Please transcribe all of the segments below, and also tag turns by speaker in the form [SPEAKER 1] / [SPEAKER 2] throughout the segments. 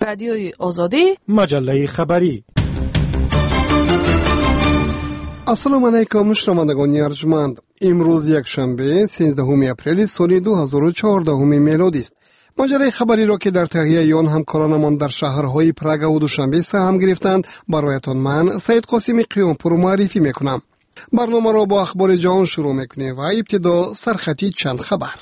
[SPEAKER 1] رادیوی آزادی،
[SPEAKER 2] مجله خبری.
[SPEAKER 3] السلام علیکم شنوندگان ارجمند. امروز یک شنبه 13 اپریل سال 2014 میلادی است. مجله خبری را که در تهیه آن همکارانمان در شهرهای پراگ و دوشنبه سهم گرفتند برایتان من سید قاسمی قیامپور معرفی میکنم. برنامه را با اخبار جهان شروع میکنیم و ابتدا سرخطی چند خبر.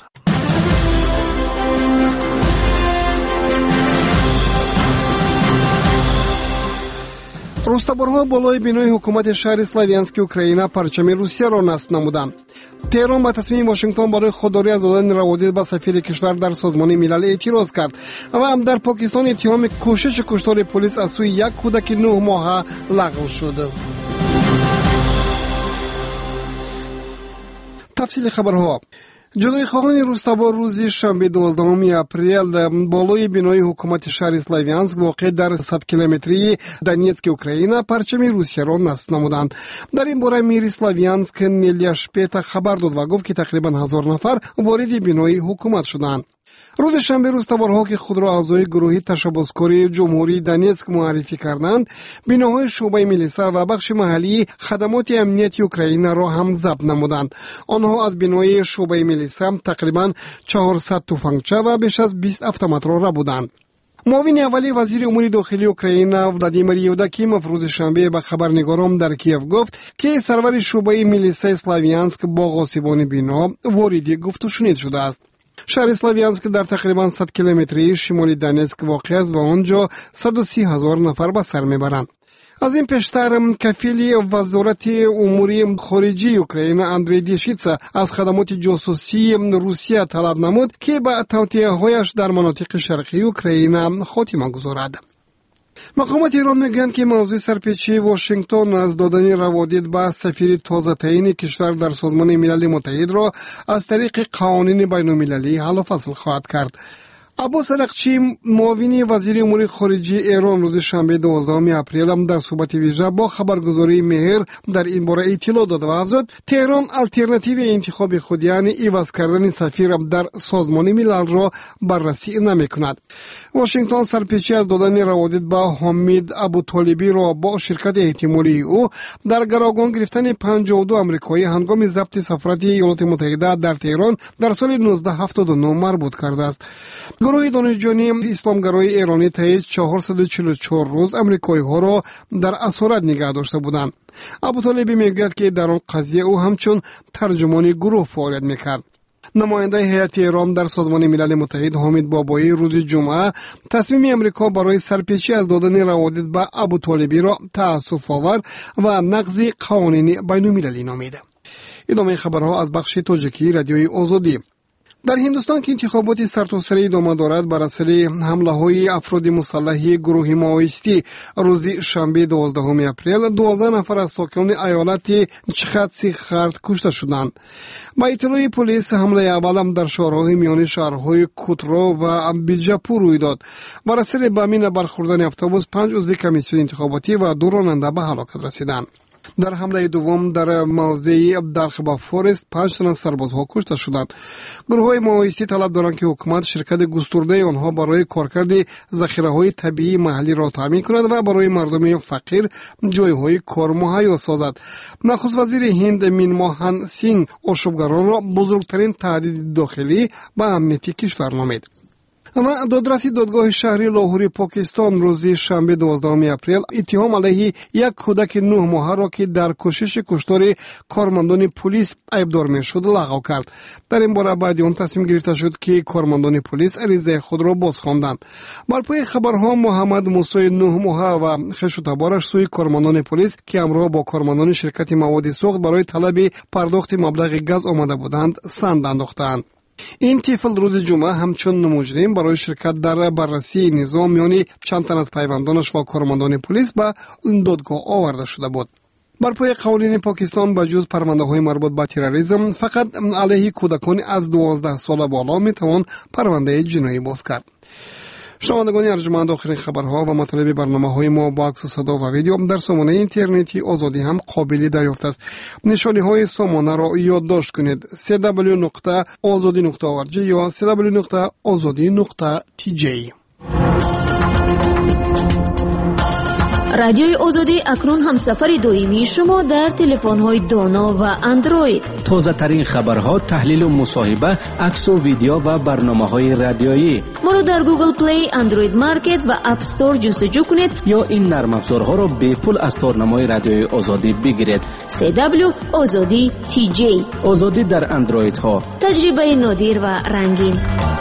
[SPEAKER 3] رستبارها بالای بینای حکومت شهر اسلاویانسک اوکراینا پرچم روسیه را نصب نمودند. تهران با تصمیم واشنگتن برای خودداری از دادن روادید به سفیر کشور در سازمان ملل اعتراض کرد و هم در پاکستان اتهام کوشش کشتار پلیس از سوی یک کودک 9 ماهه لغو شد. تفصیل خبرها. جدای خواهان روستبار روز شنبه 12 اپریل بالای بینای حکومت شهر اسلاویانسک واقع در 100 کیلومتری دنیتسک اوکراینا پرچم روسیه را نصب نمودند. در این باره میر اسلاویانسک نیلیا شپیتا خبر داد و گفت که تقریبا 1000 نفر وارد بینای حکومت شدند. روز شنبه روستبارها که خود را اعضای گروهی تشبسکاری جمهوری دنیتسک معرفی کردند، بیناهای شعبه میلیسا و بخش محلی خدمات امنیتی اوکراینا را هم ضبط نمودند. آنها از بینای شعبه میلیسا تقریبا 400 تفنگچه و بیش از 20 اتومات را ربودند. معاون اولی وزیر امور داخلی اوکراینا ولادیمیر یوداکیموف روز شنبه به خبرنگاران در کیف گفت که سرور شعبه میلیسا اسلاویانسک با غاصبان بینا وارد گفت و شنید شده است. شهر اسلاویانسک در تقریبا 100 کیلومتری شمال دنیتسک واقع است و آنجا 130,000 نفر به سر میبرند. از این پیشتر کفیل وزارت امور خارجه اوکراینا اندری دیشیتسا از خدمات جاسوسی روسیه طلب نمود که به توطئه‌هایش در مناطق شرقی اوکراینا خاتمه گذارد. مقامات ایران میگویند که موضوع سرپیچی واشنگتن از دادن روادید به سفیر تازه تعیین کشور در سازمان ملل متحد را از طریق قوانین بین المللی حل و فصل خواهد کرد. عباس عراقچی معاون وزیر امور خارجه ایران روز شنبه 12 اپریل هم در صحبت ویژه با خبرگزاری مهر در این باره اطلاع داد و افزود تهران الटरनेटिव انتخاب خود یعنی عوض کردن سفیر در سازمان ملل را بررسی نمی‌کند. واشنگتن سرپیچی از دادن روادید به حمید ابوطالبی را با شرکت احتمالی او در گروگان گرفتن 52 آمریکایی هنگام ضبط سفارت ایالات متحده در تهران در سال 1979 مربوط کرده است. گروه دانشجویان اسلامگرای ایرانی تا 444 روز آمریکایی ها را در اسارت نگه داشته بودند. ابوطالبی میگوید که در آن قضیه او همچون ترجمان گروه فعالیت میکرد. نماینده هیئت ایران در سازمان ملل متحد حامد بابایی روز جمعه تصمیم امریکا برای سرپیچی از دادن روادید به ابوطالبی را تأسف آور و نقض قوانین بین المللی نامید. ادامه خبرها از بخش تاجیکی رادیوی آزادی. در هندوستان که انتخابات سرتاسری ادامه دارد بر اثر حمله‌های افراد مسلح گروه مائویستی روز شنبه 12 اپریل 12 نفر از ساکنان ایالت چخاتسیخارد کشته شدند. با اطلاع پلیس حمله اول در شهرهای میان شهرهای کوترو و بیجاپور روی داد. بر اثر بمین برخوردن اتوبوس 5 عضو کمیسیون انتخاباتی و 2 راننده به هلاکت رسیدند. در حمله دوم در موضع درخبا فورست 5 تن سربازها کشته شدند. گروه‌های مائویستی طلب دارند که حکومت شرکت گسترده آنها برای کارکرد ذخیره‌های طبیعی محلی را تامین کند و برای مردم فقیر جایهای کار مهیا سازد. نخست وزیر هند منموهن سینگ آشوبگران را بزرگترین تهدید داخلی به امنیت کشور نامید. و دادرسی دادگاه شهری لاهور پاکستان روز شنبه 12 اپریل اتهام علیه یک کودک 9 ماهه را که در کوشش کشتار کارمندان پلیس ایبدار میشد لغو کرد. در این باره بعد آن تصمیم گرفته شد که کارمندان پلیس عریضه خود را بازخواندند. بر پای خبرها محمد موسی 9 ماهه و خویش و تبارش سوی کارمندان پلیس که همراه با کارمندان شرکت مواد سوخت برای طلب پرداخت مبلغ گاز آمده بودند سند انداختند. این طفل روز جمعه همچون مجرم برای شرکت در بررسی نظام میان چند تن از پیوندانش و کارمندان پلیس به این دادگاه آورده شده بود. بر پای قوانین پاکستان به جز پرونده‌های مربوط به تروریسم فقط علیه کودکان از 12 سال بالا میتوان پرونده جنایی باز کرد. شنوندگان ارجمند، آخرین خبرها و مطالب برنامه‌های ما با عکس و صدا و ویدیو در سامانه اینترنتی آزادی هم قابل دریافت است. نشانی‌های سامانه را یادداشت کنید: www.azadi.org یا www.azadi.tj.
[SPEAKER 1] رادیوی آزادی اکنون هم سفر دائمی شما در تلفن‌های دانا و اندروید.
[SPEAKER 2] تازه ترین خبرها، تحلیل و مصاحبه، عکس و ویدیو و برنامه‌های رادیویی.
[SPEAKER 1] ما رو در گوگل پلی، اندروید مارکت و اپ استور جستجو کنید
[SPEAKER 2] یا این نرم افزارها رو به پول از تورنمای رادیوی آزادی بگیرید.
[SPEAKER 1] CW آزادی TJ.
[SPEAKER 2] آزادی در اندروید ها.
[SPEAKER 1] تجربه نادر و رنگین.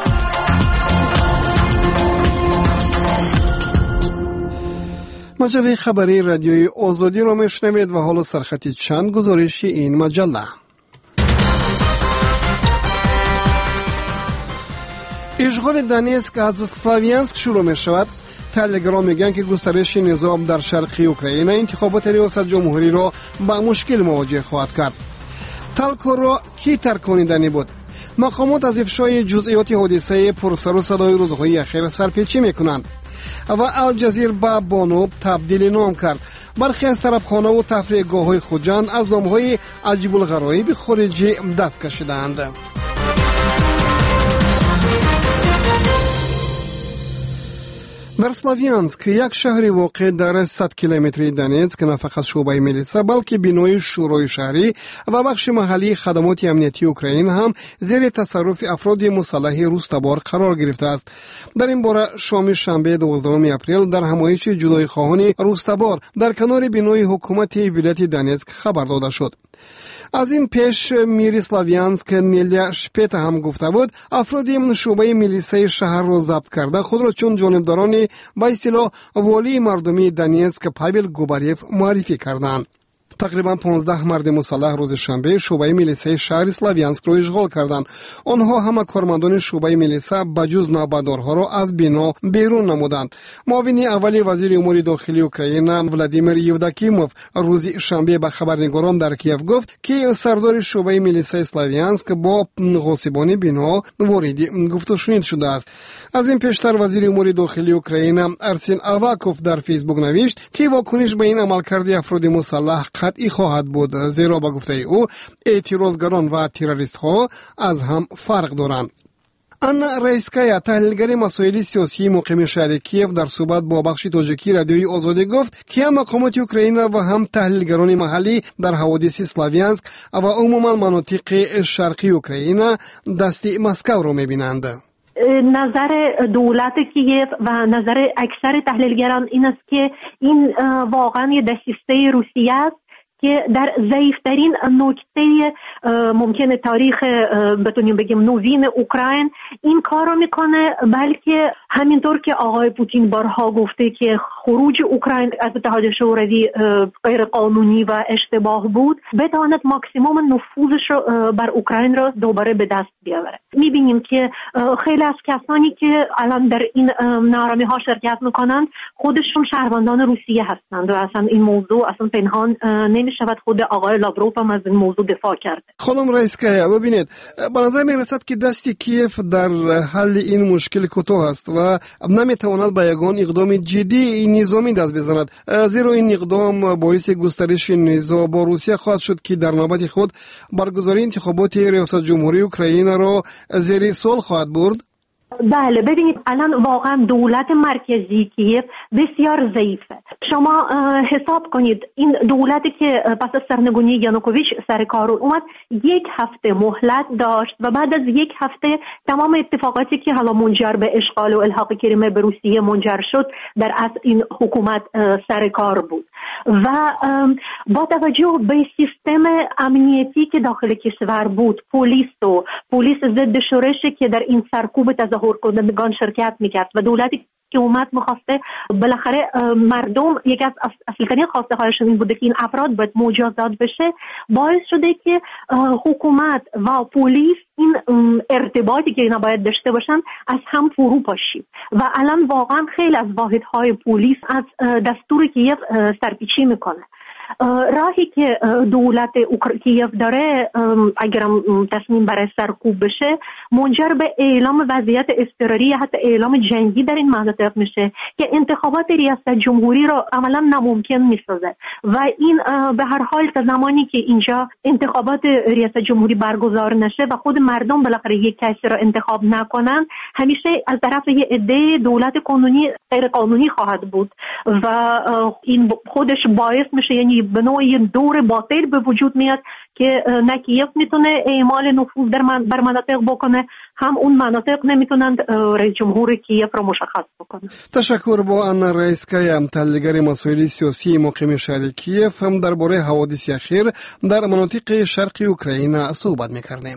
[SPEAKER 3] مجله خبری رادیوی آزادی را میشنوید و حالا سرخط چند گزارش این مجله. اشغال دانیتسک از سلاویانسک شروع می شود. تلگرام میگن که گسترش نظام در شرقی اوکراین انتخابات ریاست جمهوری را با مشکل مواجه خواهد کرد. تالکو را کی ترکاندنی بود؟ مقامات از افشای جزئیات حادثه پرسر و صدای روزهای اخیر سرپیچی میکنند. و الجزیره با بانو تبدیل نام کرد. برخی از طرفخانه و تفریحگاه‌های خوجند از نام‌های عجیب الغرایب خارجی دست کشیدند. در سلاویانسک، یک شهری واقع در 100 کیلومتری دانیتسک، نه فقط شعبه میلیسا بلکه بینای شورای شهری و بخش محلی خدمات امنیتی اوکراین هم زیر تصرف افراد مسلح روس‌تبار قرار گرفته است. در این باره شام شنبه 12 اپریل در همایش جدایی خواهان روس‌تبار در کنار بینای حکومت ولایت دانیتسک خبر داده شد. از این پیش میری سلاویانسک نیلیا شپیتا هم گفته بود افراد شعبه میلیسای شهر را ضبط کرده خود را چون جانبداران با اصطلاح والی مردمی دانیتسک پاول گوباریف معرفی کردند. تقریبا 15 مرد مسلح روز شنبه شعبه میلیسای شهر سلاویانسک را اشغال کردند. آنها همه کارمندان شعبه میلیسا بجز نوبادارها را از بنا بیرون نمودند. معاون اول وزیر امور داخلی اوکراین ولادیمیر یوداکیموف روز شنبه به خبرنگاران در کیف گفت که سردار شعبه میلیسای سلاویانسک با غاصبان بنا وارد گفت و شنید شده است. از این پیشتر وزیر امور داخلی اوکراین ارسین آواکوف در فیسبوک نوشت که واکنش به این عملکرد افراد مسلح قطعی خواهد بود، زیرا با گفته او اعتراضگران و تروریست ها از هم فرق دارند. آنا رایسکایا، تحلیلگر مسائل سیاسی مقیم شهر کیف، در صحبت با بخش تاجیکی رادیوی آزادی گفت که هم مقامات اوکراین و هم تحلیلگران محلی در حوادث سلاویانسک و عموما مناطق شرقی اوکراین دست مسکو را می‌بینند.
[SPEAKER 4] نظر دولت کیف و نظر اکثر تحلیلگران این است که این واقعا یه دسیسه روسیه است که در ضعیفترین نکته ممکنه تاریخ بتونیم بگیم نوین اوکراین این کار رو میکنه، بلکه همینطور که آقای پوتین بارها گفته که خروج اوکراین از اتحاد شوروی غیر قانونی و اشتباه بود، بتواند ماکسیموم نفوذش رو بر اوکراین رو دوباره به دست بیاوره. میبینیم که خیلی از کسانی که الان در این نارامی ها شرکت میکنند خودشون شهروندان روسیه هستند و اصلا این موضوع اصلا پنهان نمیشود. خود آقای لاوروف هم از این موضوع دفاع کرده.
[SPEAKER 3] خانم رایسکایا، ببینید به نظر میرسد که دست کیف در حل این مشکل کوتاه است و نمیتواند به یگان اقدام جدی نظامی دست بزند، زیرا این اقدام باعث گسترش نزاع با روسیه خواهد شد که در نوبت خود برگزاری انتخابات ریاست جمهوری اوکراین را زیر سوال خواهد برد.
[SPEAKER 4] بله، ببینید الان واقعا دولت مرکزی کیف بسیار ضعیفه. شما حساب کنید این دولتی که پس از سرنگونی یانوکوویچ سر کار اومد 1 هفته مهلت داشت و بعد از 1 هفته تمام اتفاقاتی که حالا منجر به اشغال و الحاق کریمه به روسیه منجر شد در اصل این حکومت سر کار بود و با توجه به سیستم امنیتی که داخل کشور بود، پلیس ضد شورشی که در این سرکوب تظاهر کنندگان شرکت میکرد و دولتی که اومد میخواسته بالاخره مردم یکی از اصلی‌ترین خواسته هایشون این بوده که این افراد باید مجازات بشه، باعث شده که حکومت و پلیس این ارتباطی که اینا باید داشته باشن از هم فرو پاشید و الان واقعا خیلی از واحدهای پلیس از دستور کیف سرپیچی میکنه راهی که دولت کیف داره اگرم تصمیم برای سرکوب بشه منجر به اعلام وضعیت اضطراری حتی اعلام جنگی در این مناطق میشه که انتخابات ریاست جمهوری رو عملا ناممکن میسازه و این به هر حال تا زمانی که اینجا انتخابات ریاست جمهوری برگزار نشه و خود مردم بالاخره یک کسی را انتخاب نکنن همیشه از طرف یه عده دولت قانونی غیر قانونی خواهد بود و این خودش باعث میشه یعنی به نوعی دور باطل به وجود میاد که نه کیف میتونه اعمال نفوذ بر مناطق بکنه هم اون مناطق نمیتونند رئیس جمهور کیف رو مشخص بکنه.
[SPEAKER 3] تشکر. با آنا رئیسکایا متحلگر مسائل سیاسی مقیم شهر کیف هم درباره حوادث اخیر در مناطق شرقی اوکراین صحبت میکردیم.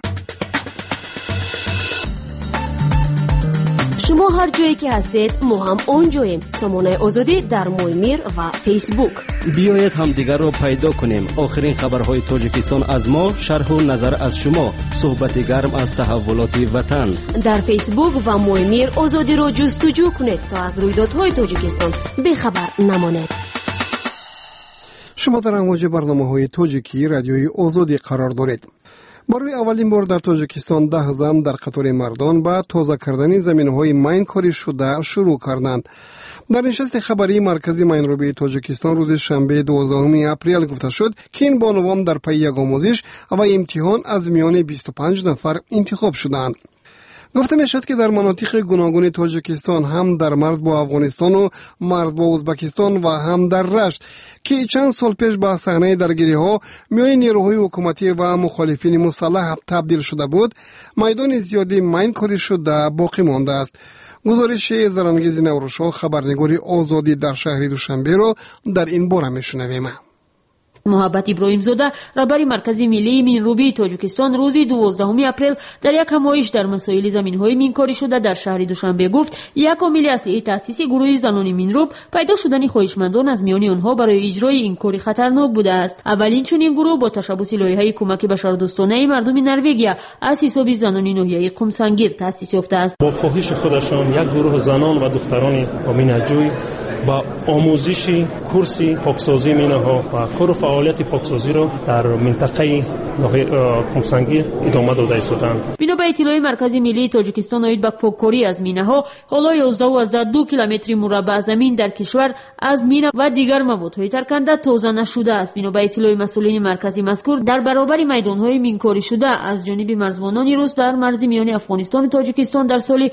[SPEAKER 1] شما هر جایی که هستید ما هم اونجاییم. سامانه آزادی در مویمیر و فیسبوک.
[SPEAKER 2] بیایید هم دیگر رو پیدا کنیم. آخرین خبرهای تاجیکستان از ما، شرح و نظر از شما، صحبت گرم از تحولات وطن.
[SPEAKER 1] در فیسبوک و مویمیر آزادی رو جستجو کنید تا از رویدادهای تاجیکستان بخبر نمانید.
[SPEAKER 3] شما در امواج برنامه‌های تاجیکی رادیوی آزادی قرار دارید. برای اولین بار در تاجیکستان 10 زن در قطار مردان به تازه کردن زمین‌های ماین کاری شده شروع کردند. در نشست خبری مرکزی ماینروبی تاجیکستان روز شنبه 12 اپریل گفته شد که این بانوان در پی یک آموزش و امتحان از میان 25 نفر انتخاب شدند. گفته می شد که در مناطق گوناگون تاجیکستان هم در مرز با افغانستان و مرز با ازبکستان و هم در رشت که چند سال پیش به صحنه درگیری ها میان نیروهای حکومتی و مخالفین مسلح تبدیل شده بود، میدان زیادی ماین کاری شده باقی مانده است. گزارش زرانگیز نوروشا خبرنگاری آزادی در شهر دوشنبه را در این باره میشنویم.
[SPEAKER 1] محبت ابراهیم زاده رهبر مرکزی ملی مینروبی تاجیکستان روز 12 اپریل در یک همایش در مسائل زمین‌های مینکاری شده در شهر دوشنبه گفت یک عامل اصلی تأسیس گروه زنان مینروب پیدا شدن خواهشمندان از میان آنها برای اجرای این کاری خطرناک بوده است. اولین چنین گروه با تشبث لایحه کمک بشردوستانه مردم نروژ از حساب زنان ناحیه قمسنگیر تأسیس یافته است.
[SPEAKER 5] با خواهش خودشان یک گروه زنان و دختران امینجوی با آموزش کورسی پاکسازی میناها و کار و فعالیت پاکسازی را در منطقه قمسنگیر ادامه داده ایستادند.
[SPEAKER 1] بنا به اطلاع مرکزی ملی تاجیکستان اوید به پاککاری از میناها حالا 11.2 کیلومتر مربع زمین در کشور از مینا و دیگر موادهای ترکنده تازه نشده است. بنا به اطلاع مسئولین مرکزی مذکور در برابر میدانهای مینکاری شده از جانب مرزبانان روس در مرز میان افغانستان و تاجیکستان در سال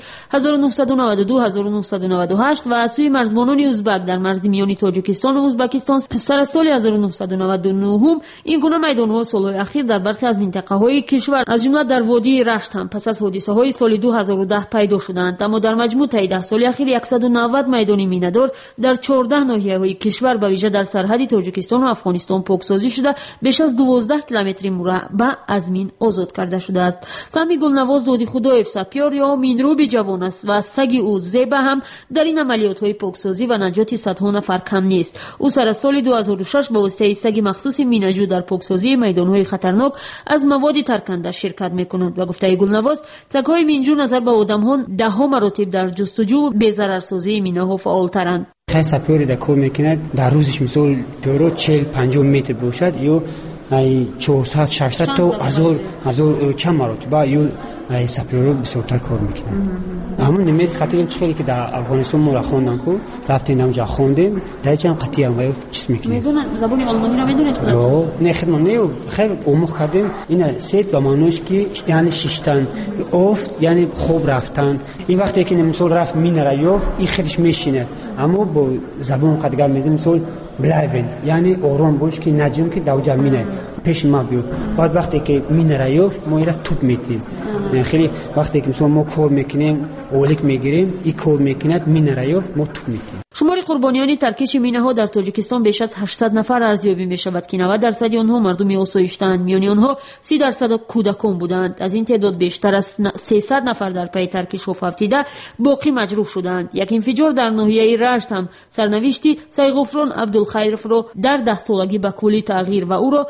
[SPEAKER 1] 1992-1998 و از سوی مرزبانان ازبک در مرز میان تاجیکستان و ازبکستان سر سال 1999 این گونه میدانها سالهای اخیر در برخی از منطقه‌های کشور از جمله در وادی رشت هم پس از حادثه‌های سال 2010 پیدا شدند. اما در مجموع طی 10 سال اخیر 190 میدان مینه‌دار در 14 ناحیه‌های کشور به ویژه در سرحد تاجیکستان و افغانستان پاکسازی شده بیش از 12 کیلومتر مربع از مین آزاد کرده شده است. سامی گلنواز دادی خدایف سپیار یا مینروبی جوان است و سگ او زیبا هم در این عملیات‌های پاکسازی و نجات صدها نفر کم نیست. او سر سال 2006 با واسطه سگ مخصوص مینجو در پاکسازی میدان‌های خطرناک از مواد ترکنده شرکت می‌کند و گفته گلنواز سگ‌های مینجو نظر به آدم‌ها ده ها مراتب در جستجو به ضررسازی مینه‌ها فعال‌ترند.
[SPEAKER 6] خیلی سپیاری در کار می‌کند در روزش مثلا پیرو 40-50 متر باشد یا 400-600 تا هزار چند مراتب یا سپیارو بسیارتر کار میکنن. همون نمیز خاطرم خیلی که در افغانستان ما خوندن کو رفتیم اونجا خوندیم در چند قطعی هم چیز میکنیم.
[SPEAKER 1] میدونن زبان آلمانی رو میدونید؟
[SPEAKER 6] نه خدمت نه خیلی عمق کردیم. این سیت با معنیش که یعنی شیشتن افت یعنی خوب رفتن. این وقتی که مثلا رفت مینره یافت این خیلیش میشینه. اما با زبان قدگر میگیم مثلا بلایبن یعنی آرام باش که نجم که دوجا مینه پیش ما بیو. بعد وقتی که مینره یافت ما اینا توپ میتیم. خیلی وقتی که مثلا ما کار میکنیم اولیک میگیریم این کار میکند مینره یافت ما توپ میتیم.
[SPEAKER 1] شمار قربانیان ترکش مینه‌ها در تاجیکستان بیش از 800 نفر ارزیابی می‌شود که 90% آنها مردم آسایش‌اند. میان آنها 30% کودکان بودند. از این تعداد بیشتر از 300 نفر در پی ترکش افتیده باقی مجروح شدند. یک انفجار در ناحیه رشت هم سرنوشتی سیغفران عبدالخیرف را در 10 سالگی به کلی تغییر و او را به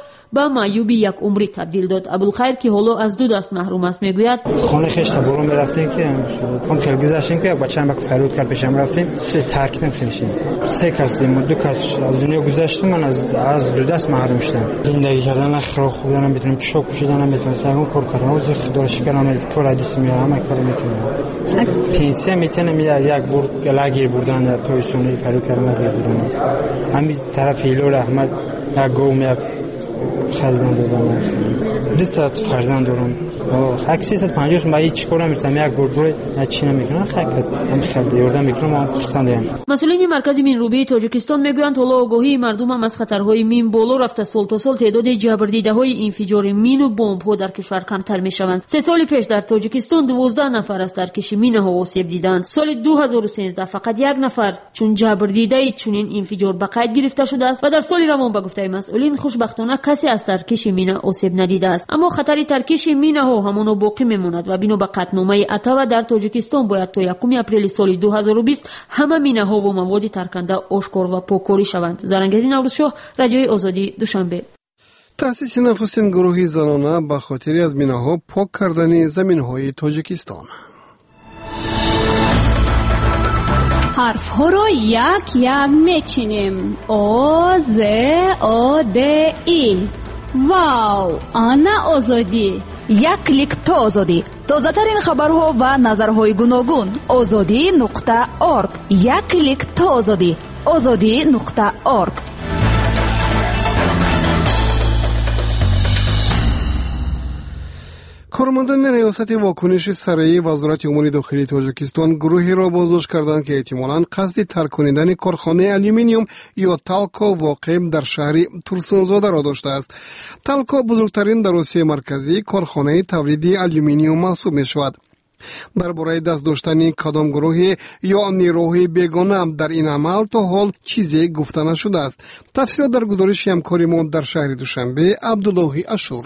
[SPEAKER 1] به معیوبی یک عمری تبدیل داد. ابوالخیر که حالا از دو دست محروم است میگوید
[SPEAKER 6] خونه خشت بالا میرفتیم که اون خیلی گذاشتیم که یک بچه‌ام با فرود کرد پیشم رفتیم سه ترک نمی‌کردیم. سه کس دو کس از دنیا گذشتم، من از دو دست محروم شدم. زندگی کردن خیلی خوب دارم، میتونم چوب کشیدن، میتونم سرم کار کنم، از خدا شکر من کار حدیث میام کار میکنم. پنسیون میتونم یک بار گلاگیر بردن یا توی سونی کاری کردن بردن. همین طرف هیلول احمد یک گوم یک خریدن دادن. دست فرزند دارم. اکسی 350 من هیچ کاری نمی‌کنم، یک بردروی چی نمی‌کنم، من خیلی یاردم می‌کنم، من خرسندم.
[SPEAKER 1] مسئولین مرکزی مینروبی تاجیکستان میگویند حالا آگاهی مردم هم از خطرهای مین بالا رفته، سال تا سال تعداد جبردیده‌های انفجار مین و بمب‌ها در کشور کمتر می‌شوند. 3 سال پیش در تاجیکستان 12 نفر از درکش مین‌ها آسیب دیدند. سال 2013 فقط 1 نفر چون جبردیده چنین انفجار به قید گرفته شده است و در سال روان به گفته مسئولین خوشبختانه کسی از ترکش مین آسیب ندیده است. اما خطر ترکش مین‌ها همون باقی میماند و بنا به قطعنامه اتوا در تاجیکستان باید تا 1 اپریل سال 2020 همه مین‌ها و مواد ترکنده آشکار و پاککاری شوند. زرنگزی نوروزشاه، رادیوی آزادی، دوشنبه.
[SPEAKER 3] تأسیس نخستین گروهی زنانه به خاطر از مین‌ها پاک کردن زمین‌های تاجیکستان.
[SPEAKER 7] حرف ها را یک یک میچینیم. آ ز آ د ای. واو، آنا آزادی.
[SPEAKER 8] یک کلیک تا آزادی. تازه ترین خبرها و نظرهای گوناگون. azadi.org. یک کلیک تا آزادی. azadi.org.
[SPEAKER 3] کارمندان ریاست واکنش سریع وزارت امور داخلی تاجیکستان گروهی را بازداشت کردند که احتمالاً قصد ترک کنندن کارخانه آلومینیوم یا تالکو واقع در شهر ترسونزاده را داشته است. تالکو بزرگترین در آسیای مرکزی کارخانه تولید آلومینیوم محسوب می شود. درباره دست داشتن کدام گروهی یا نیروهای بیگانه در این عمل تا حال چیزی گفته نشده است. تفصیلات در گزارش همکار ما در شهر دوشنبه عبدالله اشور.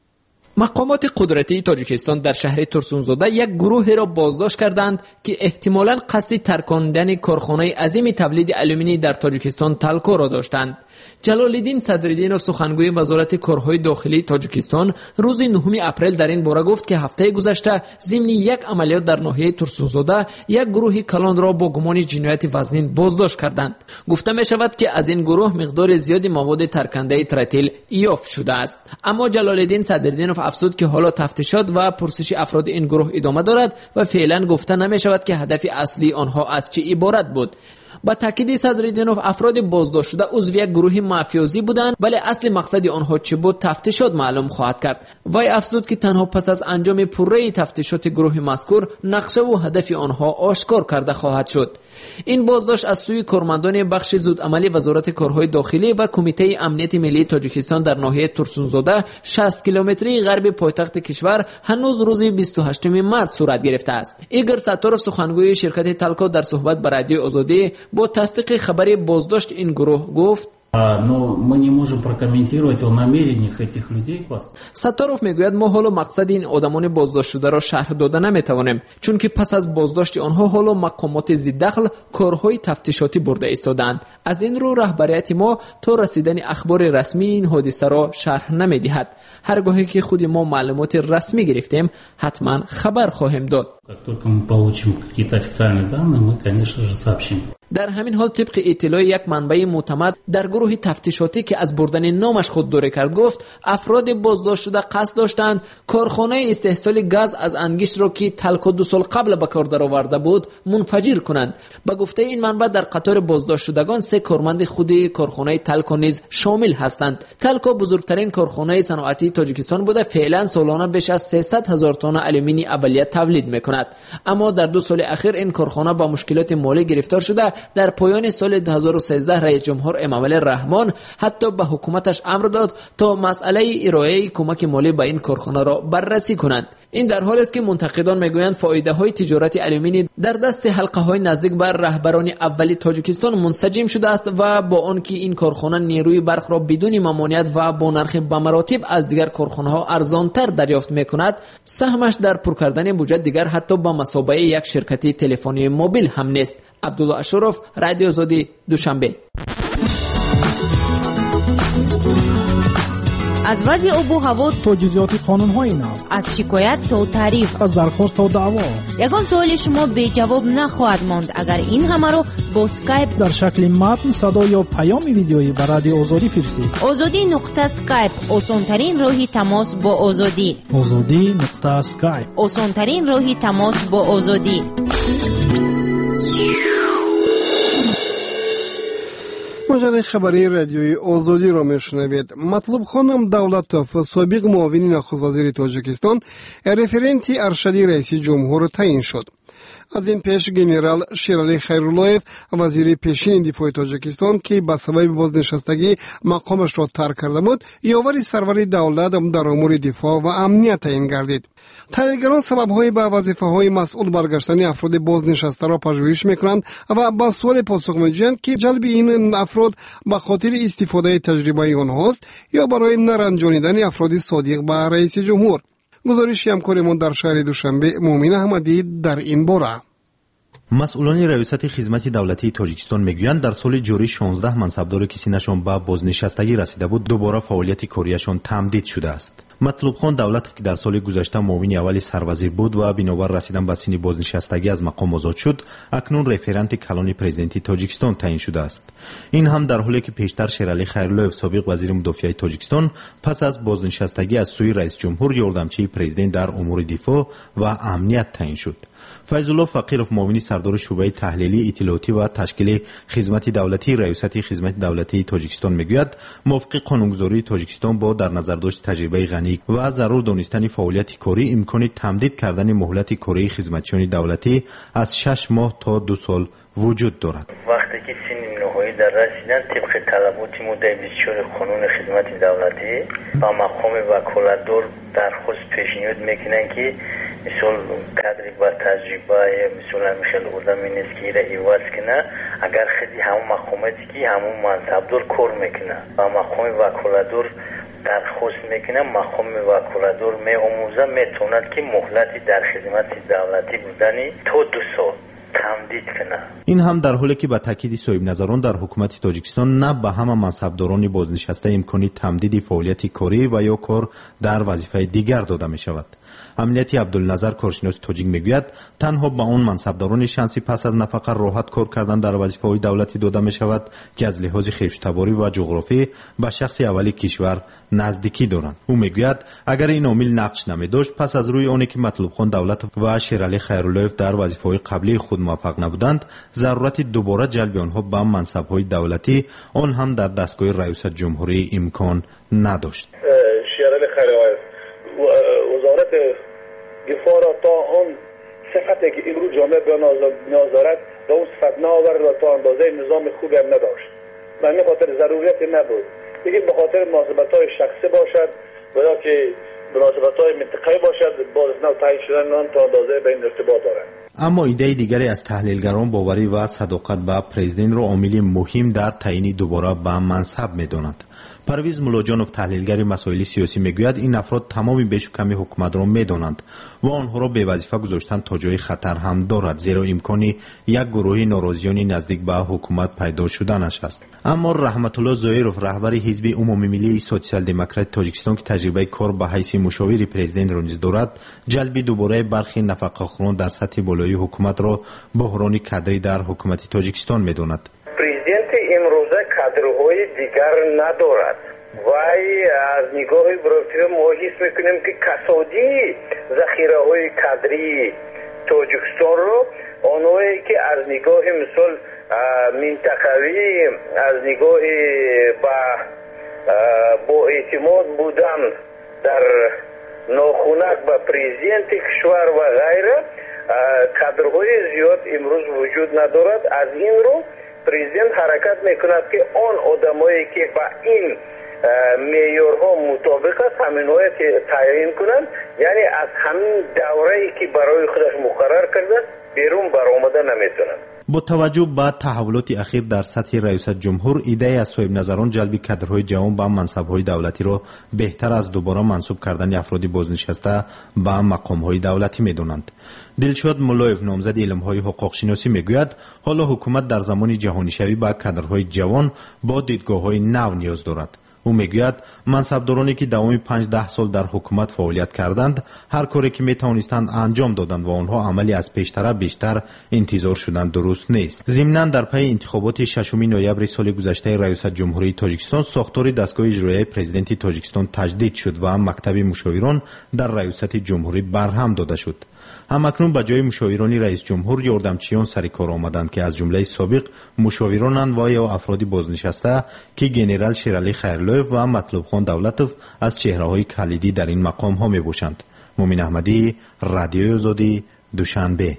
[SPEAKER 9] مقامات قدرتی تاجیکستان در شهر ترسونزاده یک گروه را بازداشت کردند که احتمالاً قصد ترک کردن کارخانه عظیم تولید آلومینی در تاجیکستان تالکو را داشتند. جلال‌الدین صدرالدین سخنگوی وزارت کارهای داخلی تاجیکستان روز 9 اپریل در این باره گفت که هفته گذشته ضمن یک عملیات در ناحیه ترسونزاده یک گروه کلان را با گمان جنایت وزنین بازداشت کردند. گفته می شود که از این گروه مقدار زیادی مواد ترکنده ترتیل یافت شده است. اما جلال‌الدین صدرالدین افزود که حالا تفتیشات و پرسش افراد این گروه ادامه دارد و فعلا گفته نمی شود که هدف اصلی آنها از چه عبارت بود. با تاکید صدرالدین افراد بازداشت شده عضو یک گروه مافیازی بودند، ولی اصل مقصد آنها چه بود تفتیشات معلوم خواهد کرد. وی افزود که تنها پس از انجام پوره تفتیشات گروه مذکور نقشه و هدف آنها آشکار کرده خواهد شد. این بازداشت از سوی کارمندان بخش زودعملی وزارت کارهای داخلی و کمیته امنیت ملی تاجیکستان در ناحیه ترسونزاده 60 کیلومتری غرب پایتخت کشور هنوز روز 28 مارس صورت گرفته است. ایگور ساتاروف سخنگوی شرکت تالکو در صحبت با رادیو آزادی با تصدیق خبر بازداشت این گروه گفت
[SPEAKER 10] но мы не можем прокомментировать о намерениях этих людей.
[SPEAKER 9] ستاروف میگوید ما حالا مقصد این آدمان بازداشت شده را شرح داده نمیتوانیم، چون که پس از بازداشت آنها حالا مقامات ضد دخل کارهای تفتیشاتی برده ایستادند. از این رو رهبریت ما تا رسیدن اخبار رسمی این حادثه را شرح نمیدهد. هرگاهی که خود ما معلومات رسمی گرفتیم حتما خبر خواهیم داد.
[SPEAKER 10] Как только мы получим какие-то официальные данные, мы, конечно же, сообщим.
[SPEAKER 9] در همین حال طبق اطلاع یک منبع معتمد در گروه تفتیشاتی که از بردن نامش خودداری کرد گفت افراد بازداشت شده قصد داشتند کارخانه استحصال گاز از انگشت را که تالکو 2 سال قبل به کار درآورده بود منفجر کنند. به گفته این منبع در قطار بازداشت شدگان 3 کارمند خود کارخانه تالکو نیز شامل هستند. تالکو بزرگترین کارخانه صنعتی تاجیکستان بوده، فعلا سالانه بیش از 300,000 تن آلومینی ابلیت تولید میکند. اما در 2 سال اخیر این کارخانه با مشکلات مالی گرفتار شده. در پایان سال 2013 رئیس جمهور امامعلی رحمان حتی به حکومتش امر داد تا مسئله ارائه کمک مالی به این کارخانه را بررسی کنند. این در حالی است که منتقدان میگویند فایده های تجارت آلومینی در دست حلقه های نزدیک به رهبران اولی تاجیکستان منسجم شده است و با آنکه این کارخانه نیروی برق را بدون ممانعت و با نرخ به مراتب از دیگر کارخانه ها ارزانتر دریافت میکند، سهمش در پر کردن بودجه دیگر حتی با مثابه یک شرکت تلفنی موبیل هم نیست. عبدالله اشرف، رادیو آزادی، دوشنبه.
[SPEAKER 11] از وضع آب و هوا
[SPEAKER 12] تا جزئیات قانون‌های نو،
[SPEAKER 11] از شکایت تا تعریف،
[SPEAKER 12] از درخواست تا دعوا،
[SPEAKER 11] یگان سوال شما بی جواب نخواهد ماند اگر این همه رو با اسکایپ
[SPEAKER 12] در شکل متن، صدا یا پیام ویدیویی به رادیو آزادی فرستید.
[SPEAKER 11] آزادی.اسکایپ آسان‌ترین راه تماس با آزادی.
[SPEAKER 12] آزادی.اسکایپ
[SPEAKER 11] آسان‌ترین راه تماس با آزادی.
[SPEAKER 3] مجری خبری رادیوی آزادی را میشنوید. مطلوب خانم دولتوف سابق معاون نخست وزیر تاجیکستان رفرنتی ارشدی رئیس جمهور تعیین شد. از این پیش گنرال شیرعلی خیراللهیف وزیر پیشین دفاع تاجیکستان که به سبب بازنشستگی مقامش را ترک کرده بود یاور سرور دولت در امور دفاع و امنیت تعیین گردید. تحلیلگران سبب‌های به وظیفه‌های مسئول برگشتن افراد بازنشسته را پژوهش می‌کنند و با سوال پاسخ می‌دهند که جلب این افراد به خاطر استفاده تجربه آنهاست یا برای نرنجانیدن افراد صادق به رئیس جمهور. گزارش همکارمان در شهر دوشنبه مومن احمدی در این باره.
[SPEAKER 13] مسئولان ریاست خدمت دولتی تاجیکستان میگویند در سال جاری 16 منصبدار که سینه‌شان به بازنشستگی رسیده بود دوباره فعالیت کاریشان تمدید شده است. مطلوب خان دولت که در سال گذشته معاون اول سروزیر بود و بنابر رسیدن به سن بازنشستگی از مقام آزاد شد، اکنون رفرنت کلان پرزیدنتی تاجیکستان تعیین شده است. این هم در حالی که پیشتر شیرعلی خیراللهیف سابق وزیر مدافع تاجیکستان پس از بازنشستگی از سوی رئیس جمهور یاردمچی پرزیدنت در امور دفاع و امنیت تعیین شد. فیض‌الله فقیرов معاون سردار شعبه تحلیلی اطلاعاتی و تشکیل خدمت دولتی ریاست خدمت دولتی تاجیکستان میگوید موافق قانونگذاری تاجیکستان با در نظر داشت تجربه غنی و ضرور دانستن فعالیت کاری امکان تمدید کردن مهلت کاری خدمتچیان دولتی از 6 ماه تا 2 سال وجود دارد.
[SPEAKER 14] وقتی که سن نهایی در رسیدن طبق طلبات ماده 24 قانون خدمت دولتی با مقام وکالتدار درخواست پیشنهاد میکنن که مثال کادری با تجربه مثلا میشل آدمی نیست که ایره ایواز کنه اگر خیلی همون مقاماتی که همون منصبدار کار میکنه و مقام وکالتدار درخواست میکنه مقام وکالتدار میآموزه میتوند که مهلتی در خدمت دولتی بودنی تا 2 سال تمدید کنه.
[SPEAKER 13] این هم در حالی که با تاکید صاحب نظران در حکومت تاجیکستان نه به همه منصبداران بازنشسته امکانی تمدید فعالیت کاری و یا کار در وظیفه دیگر داده می شود. امنیتی عبدالنظر کارشناس تاجیک میگوید تنها با اون منصبداران شانسی پس از نفقه راحت کار کردن در وظیفه‌های دولتی داده می شود که از لحاظ خویشتباری و جغرافی به شخص اولی کشور نزدیکی دارند. او میگوید اگر این عامل نقش نمی داشت پس از روی اونی که مطلوب خان دولت و شیرعلی خیراللهیف در وظیفه‌های قبلی خود موفق نبودند ضرورت دوباره جلب آنها به منصب‌های دولتی آن هم در دستگاه ریاست جمهوری امکان نداشت.
[SPEAKER 15] شیرعلی خیراللهیف وزارت دفاع را تا اون صفتی که امروز جامعه به نیاز دارد به اون صفت نآورد و تا اندازه نظام خوبی هم نداشت. به این خاطر ضروریتی نبود. دیگه به خاطر مناسبت‌های شخصی باشد و یا که مناسبت‌های منطقه‌ای باشد باز نو تعیین شدن آن تا اندازه به این ارتباط دارد.
[SPEAKER 13] اما ایده دیگری از تحلیلگران باوری و صداقت به پرزیدنت را عامل مهم در تعیین دوباره به منصب می‌دانند. پرویز ملاجانوف تحلیلگر مسائل سیاسی میگوید این افراد تمامی بیش و کمی حکومت را میدانند و آنها را به وظیفه گذاشتن تا جای خطر هم دارد زیرا امکانی یک گروه ناراضیان نزدیک به حکومت پیدا شدنش است. اما رحمت الله زاهرov رهبر حزب عمومی ملی سوسیال دموکرات تاجیکستان که تجربه کار به حیث مشاور پرزیدنت را نیز دارد جلب دوباره برخی نفقه‌خوران در سطح بالای حکومت را بحران کادری در حکومت تاجیکستان میداند.
[SPEAKER 14] پرزیدنت امروزه کادرهای دیگر ندارد. وای از نگاه برای ما حس میکنیم که کسادی ذخیره های کادری تاجیکستان رو آنهایی که از نگاه مثال منطقوی از نگاه با اعتماد بودن در ناخونک به پرزیدنت کشور و غیره کادرهای زیاد امروز وجود ندارد. از این رو پرزیدنت حرکت میکند که آن آدمایی که با این معیارها مطابق است همین‌های تعیین کنند، یعنی از همین دوره‌ای که برای خودش مقرر کرده بیرون برآمده نمیتونند.
[SPEAKER 13] با توجه به تحولات اخیر در سطح ریاست جمهور ایده از صاحب نظران جلب کادرهای جوان به منصب‌های دولتی را بهتر از دوباره منصوب کردن افراد بازنشسته به مقام‌های دولتی می‌دانند. دلشاد مولایف نامزد علم‌های حقوق شناسی میگوید حالا حکومت در زمان جهانی شوی به کادرهای جوان با دیدگاه‌های نو نیاز دارد. او میگوید منصبدارانی که دوام 5-10 سال در حکومت فعالیت کردند هر کاری که میتوانستند انجام دادند و آنها عملی از پیشتر بیشتر انتظار شدند درست نیست. ضمناً در پی انتخابات 6 نوامبر سال گذشته ریاست جمهوری تاجیکستان ساختار دستگاه اجرایی پرزیدنت تاجیکستان تجدید شد و مکتب مشاوران در ریاست جمهوری برهم داده شد. همکنون به جای مشاوران رئیس جمهور یاردمچیان سر کار آمدند که از جمله سابق مشاورانند و یا افراد بازنشسته که گنرال شیرعلی خیرلویف و مطلوب خان دولتوف از چهره‌های کلیدی در این مقام ها میباشند. مومن احمدی، رادیوی آزادی، دوشنبه.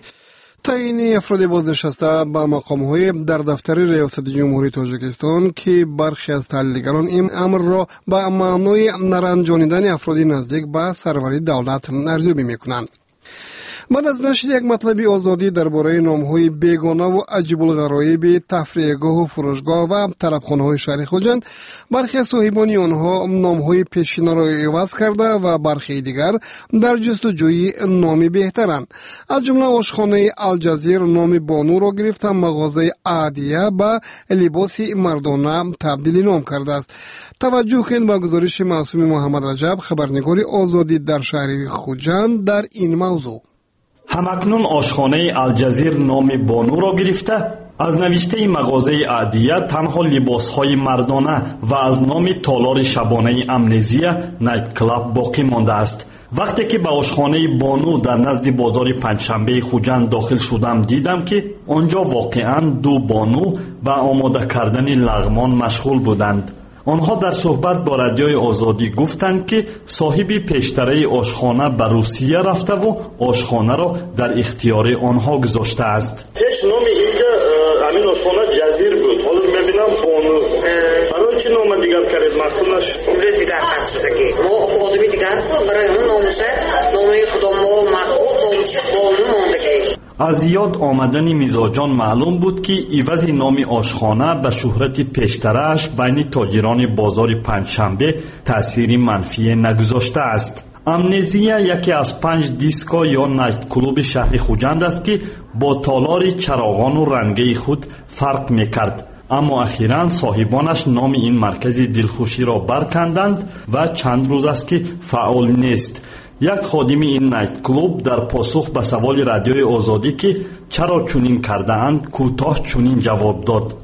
[SPEAKER 3] تعیین افراد بازنشسته به مقام‌های در دفتر ریاست جمهوری تاجیکستان که برخی از تحلیلگران این امر را به معنای نرنجانیدن افراد نزدیک به سروری دولت ارزیابی می‌کنند. بعد از نشر یک مطلب آزادی درباره نام‌های بیگانه و عجیب الغرایب تفریحگاه و فروشگاه و طربخانه‌های شهر خوجند، برخی از صاحبان آنها نام‌های پیشینه را عوض کرده و برخی دیگر در جستجوی نامی بهترند. از جمله آشخانه الجزیر نام بانو را گرفته مغازه عادیه به لباس مردانه تبدیل نام کرده است. توجه کنید به گزارش معصوم محمد رجب، خبرنگار آزادی در شهر خوجند در این موضوع.
[SPEAKER 16] همکنون آشخانه الجزیر نام بانو را گرفته از نوشته مغازه عادیه تنها لباسهای مردانه و از نام تالار شبانه امنیزیه نایت کلاب باقی مانده است. وقتی که به آشخانه بانو در نزد بازار پنجشنبه خوجند داخل شدم دیدم که آنجا واقعاً دو بانو به آماده کردن لغمان مشغول بودند. آنها در صحبت با رادیوی آزادی گفتند که صاحب پیشتره آشخانه به روسیه رفته و آشخانه را در اختیار آنها گذاشته است.
[SPEAKER 17] پیش نام اینجا همین آشخانه جزیر بود. حالا میبینم بانو. برای چی نام دیگر کرد مخصوصش؟ عمر دیگر خاص شده. ما آدمی دیگر برای اون نامشه نام خدا ما مخصوص بانو مونده که
[SPEAKER 16] از یاد آمدن میزاجان معلوم بود که عوض نام آشخانه به شهرت پیشترش بین تاجران بازار پنجشنبه تأثیری منفی نگذاشته است. امنیزیه یکی از 5 دیسکو یا نایت کلوب شهر خوجند است که با تالار چراغان و رنگی خود فرق میکرد. اما اخیراً صاحبانش نام این مرکز دلخوشی را برکندند و چند روز است که فعال نیست. یک خادم این نایت کلوب در پاسخ به سوال رادیوی آزادی که چرا چنین کرده اند کوتاه چنین جواب داد.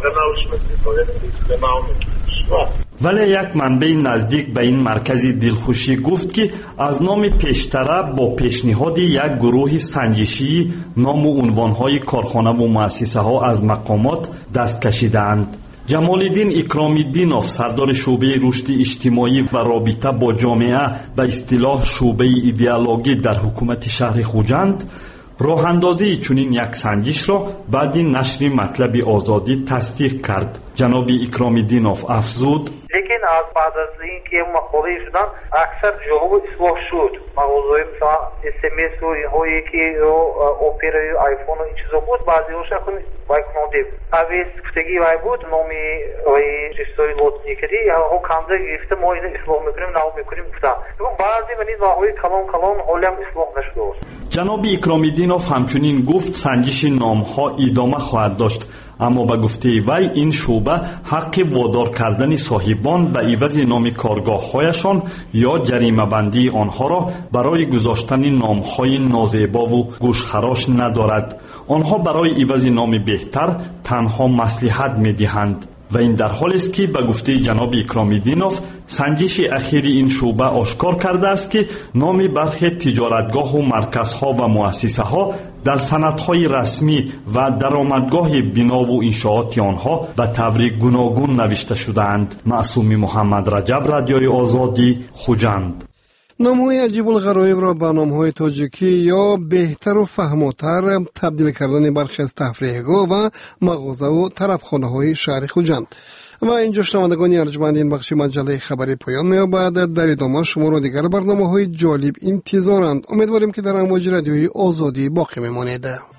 [SPEAKER 16] ولی یک منبع نزدیک به این مرکز دلخوشی گفت که از نام پیشتره با پیشنهاد یک گروه سنجشی نام و عنوانهای کارخانه و مؤسسه ها از مقامات دست کشیدند. جمال الدین اکرام‌الدینوف سردار شعبه رشد اجتماعی و رابطه با جامعه به اصطلاح شعبه ایدئولوژی در حکومت شهر خوجند راه اندازی چنین یک سنجش را بعد نشر مطلب آزادی تصدیق کرد. جناب اکرام‌الدینوف افزود:
[SPEAKER 18] لیکن از بعد از اینکه مقاله شدن اکثر جواب اصلاح شد. مغازه‌های مثلا SMS و اینهایی که اپرا و آیفون و این چیزا بود بعضی هاش اخون وای کننده اویس گفتگی وای بود نامی وای جستوی لطفی کردی ها کامده گرفته ما اینو اصلاح میکنیم نو میکنیم گفتم بعضی من این واقعی کلان حالم اصلاح نشده.
[SPEAKER 16] جناب اکرام‌الدینوف همچنین گفت سنجش نام‌ها ادامه خواهد داشت، اما به گفته وی این شعبه حق وادار کردن صاحبان به عوض نام کارگاه‌هایشان یا جریمه بندی آنها را برای گذاشتن نام‌های نازیبا و گوشخراش ندارد. آنها برای عوض نام بهتر تنها مصلحت می‌دهند و این در حالی است که به گفته جناب اکرام‌الدینوف سنجش اخیر این شعبه آشکار کرده است که نام برخی تجارتگاه و مرکزها و مؤسسه‌ها در سندهای رسمی و درآمدگاه بنا و انشاءات آنها به طور گوناگون نوشته شده‌اند. معصوم محمد رجب، رادیوی آزادی، خوجند.
[SPEAKER 3] نام‌های عجیب الغرایب را به نام‌های تاجیکی یا بهتر و فهماتر تبدیل کردن برخی از تفریحگاه و مغازه و طربخانه‌های شهر خوجند. و اینجا شنوندگان ارجمند این بخش مجله خبری پایان می‌یابد. در ادامه شما را دیگر برنامه‌های جالب انتظارند. امیدواریم که در امواج رادیوی آزادی باقی می‌مانید.